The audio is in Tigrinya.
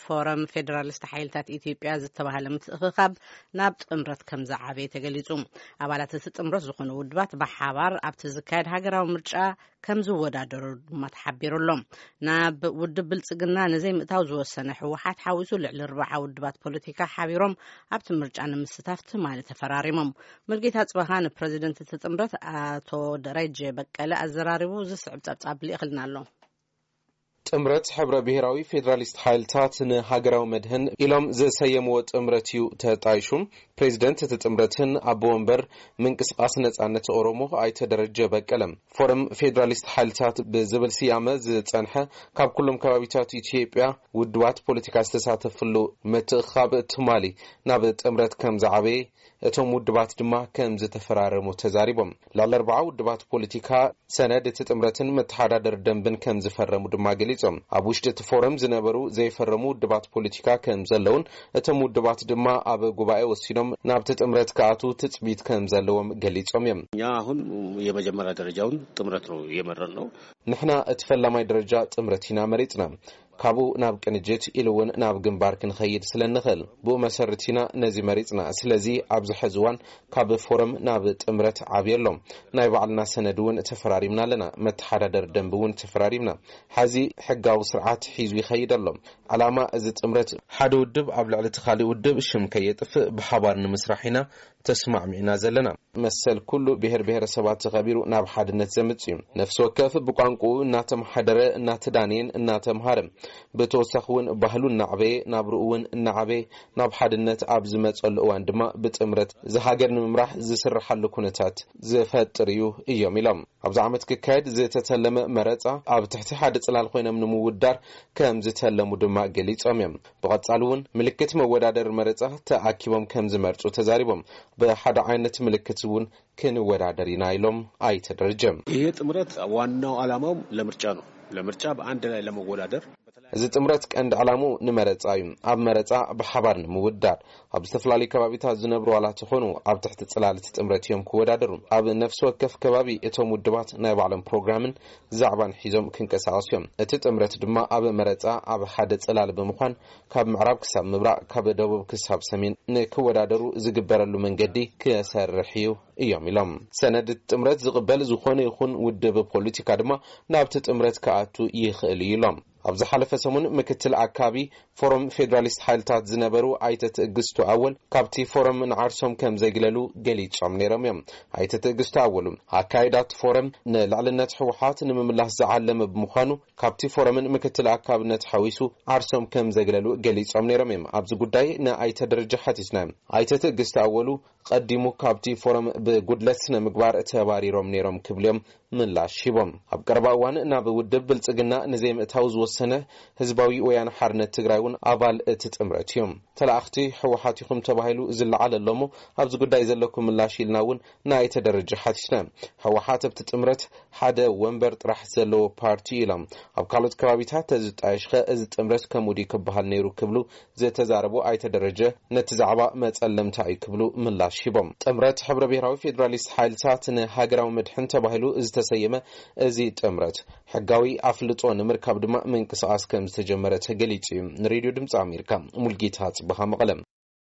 ፎረም ፌደራሊስት ሓይልታት ኢትዮጵያ ዝተባሃለ ምትእኽኻብ ናብ ጥምረት ከም ዝዓበየ ተገሊጹ ኣባላት እቲ ጥምረት ዝኾኑ ውድባት ብሓባር ኣብቲ ዝካየድ ሃገራዊ ምርጫ ከም ዝወዳደሩ ድማ ተሓቢሩሎም ናብ ውድብ ብልጽግና ነዘይ ምእታው ዝወሰነ ሕወሓት ሓዊሱ ልዕሊ 40 ውድባት ፖለቲካ ሓቢሮም ኣብቲ ምርጫ ንምስታፍ ትማሊ ተፈራሪሞም ሙልጌታ ጽባኻ ንፕሬዚደንት እቲ ጥምረት ኣቶ ደረጀ በቀለ ኣዘራሪቡ ዝስዕብ ጸብጻብ ልእኽልና ኣሎ ጥምረት ሕብረ ብሔራዊ ፌደራሊስት ሓይልታት ንሃገራዊ መድህን ኢሎም ዘሰየምዎ ጥምረት እዩ ተጣይሹ ፕሬዚደንት እቲ ጥምረትን ኣቦ ወንበር ምንቅስቃስ ነጻነት ኦሮሞ ኣይተደረጀ በቀለም ፎረም ፌደራሊስት ሓይልታት ብዝብል ስያመ ዝጸንሐ ካብ ኩሎም ከባቢታት ኢትዮጵያ ውድባት ፖለቲካ ዝተሳተፍሉ ምትእኽኻብ ትማሊ ናብ ጥምረት ከም ዝዓበየ እቶም ውድባት ድማ ከም ዝተፈራረሙ ተዛሪቦም ላዕሊ 40 ውድባት ፖለቲካ ሰነድ እቲ ጥምረትን መተሓዳደር ደንብን ከም ዝፈረሙ ድማ ገሊጾም ኣብ ውሽጢ እቲ ፎረም ዝነበሩ ዘይፈረሙ ውድባት ፖለቲካ ከም ዘለውን እቶም ውድባት ድማ ኣብ ጉባኤ ወሲኖም ናብቲ ጥምረት ከኣቱ ትጽቢት ከም ዘለዎም ገሊጾም እዮም ያ አሁን የመጀመሪያ ደረጃውን ጥምረት ነው የመረጥነው ንሕና እቲ ፈላማይ ደረጃ ጥምረት ኢና መሪጽና ካብኡ ናብ ቅንጅት ኢሉውን ናብ ግንባር ክንኸይድ ስለንኽእል ብኡ መሰረቲና ነዚ መሪጽና ስለዚ ኣብዚ ሕዚ እዋን ካብ ፎረም ናብ ጥምረት ዓብየሎም ናይ ባዕልና ሰነድ እውን ተፈራሪምና ኣለና መተሓዳደር ደንብ እውን ተፈራሪምና ሓዚ ሕጋዊ ስርዓት ሒዙ ይኸይድ ኣሎ ዓላማ እዚ ጥምረት ሓደ ውድብ ኣብ ልዕሊ እቲ ካሊእ ውድብ ሽም ከየጥፍእ ብሓባር ንምስራሕ ኢና ተስማዕሚዕና ዘለና መሰል ኩሉ ብሔር ብሔረሰባት ተኸቢሩ ናብ ሓድነት ዘምጽእ እዩ ነፍሲ ወከፍ ብቋንቋኡ እናተመሓደረ እናተዳንየን እናተምሃረ በተወሳኺ እውን ባህሉ እናዕበየ ናብርኡ እውን እናዕበየ ናብ ሓድነት ኣብ ዝመጸሉ እዋን ድማ ብጥምረት ዝሃገር ንምምራሕ ዝስርሓሉ ኩነታት ዝፈጥር እዩ እዮም ኢሎም ኣብዚ ዓመት ክካየድ ዝተተለመ መረጻ ኣብ ትሕቲ ሓደ ጽላል ኮይኖም ንምውዳር ከም ዝተለሙ ድማ ገሊጾም እዮም ብቐጻሊ እውን ምልክት መወዳደር መረጻ ተኣኪቦም ከም ዝመርጹ ተዛሪቦም በሓደ ዓይነት ምልክት እውን ክንወዳደር ኢና ኢሎም ኣይተደረጀም ይሄ ጥምረት ዋናው ዓላማው ለምርጫ ነው ለምርጫ በአንድ ላይ ለመወዳደር እዚ ጥምረት ቀንዲ ዓላማው ንመረጻ እዩ ኣብ መረጻ ብሓባር ንምውዳር ኣብ ዝተፈላለዩ ከባቢታት ዝነብሩ ዋላት ዝኾኑ ኣብ ትሕቲ ጽላል እቲ ጥምረት እዮም ክወዳደሩ ኣብ ነፍሲ ወከፍ ከባቢ እቶም ውድባት ናይ ባዕሎም ፕሮግራምን ዛዕባን ሒዞም ክንቀሳቐሱ እዮም እቲ ጥምረት ድማ ኣብ መረጻ ኣብ ሓደ ጽላል ብምዃን ካብ ምዕራብ ክሳብ ምብራቕ ካብ ደቡብ ክሳብ ሰሜን ንክወዳደሩ ዝግበረሉ መንገዲ ክሰርሕ እዩ እዮም ኢሎም ሰነድ ጥምረት ዝቕበል ዝኾነ ይኹን ውድብ ፖለቲካ ድማ ናብቲ ጥምረት ከኣቱ ይኽእል ኢሎም ኣብ ዝሓለፈ ሰሙን ምክትል ኣካቢ ፎረም ፌደራሊስት ሓይልታት ዝነበሩ ኣይተትእግስቱ ኣወል ካብቲ ፎረም ንዓርሶም ከም ዘይግለሉ ገሊጾም ነይሮም እዮም ኣይተትእግስቱ ኣወሉ ኣካይዳት ፎረም ንልዕልነት ሕወሓት ንምምላስ ዝዓለመ ብምዃኑ ካብቲ ፎረምን ምክትል ኣካብነት ሓዊሱ ዓርሶም ከም ዘይግለሉ ገሊጾም ነይሮም እዮም ኣብዚ ጉዳይ ንኣይተደረጀ ሓቲትና ኣይተትእግስቱ ኣወሉ ቀዲሙ ካብቲ ፎረም ብጉድለት ስነ ምግባር ተባሪሮም ነይሮም ክብልዮም ምላሽ ሂቦም ኣብ ቀረባ እዋን ናብ ውድብ ብልጽግና ነዘይ ምእታው ዝወሰነ ህዝባዊ ወያነ ሓርነት ትግራይ እውን ኣባል እቲ ጥምረት እዮም ተላእኽቲ ሕወሓት ይኹም ተባሂሉ ዝለዓል ኣሎሞ ኣብዚ ጉዳይ ዘለኩም ምላሽ ኢልና እውን ናይተደረጀ ሓቲትና ሕወሓት ኣብቲ ጥምረት ሓደ ወንበር ጥራሕ ዘለዎ ፓርቲ ኢሎም ኣብ ካልኦት ከባቢታት ተዝጣየሽኸ እዚ ጥምረት ከምኡዲ ክበሃል ነይሩ ክብሉ ዝተዛረቡ ኣይተደረጀ ነቲ ዛዕባ መጸለምታ እዩ ክብሉ ምላሽ ሂቦም ጥምረት ሕብረ ብሔራዊ ፌደራሊስት ሓይልታት ንሃገራዊ መድሕን ተባሂሉ ዝተሰየመ እዚ ጥምረት ሕጋዊ ኣፍልጦ ንምርካብ ድማ ምንቅስቃስ ከም ዝተጀመረ ተገሊጹ እዩ ንሬድዮ ድምፂ ኣሜሪካ ሙልጌታ ጽባኻ መቐለም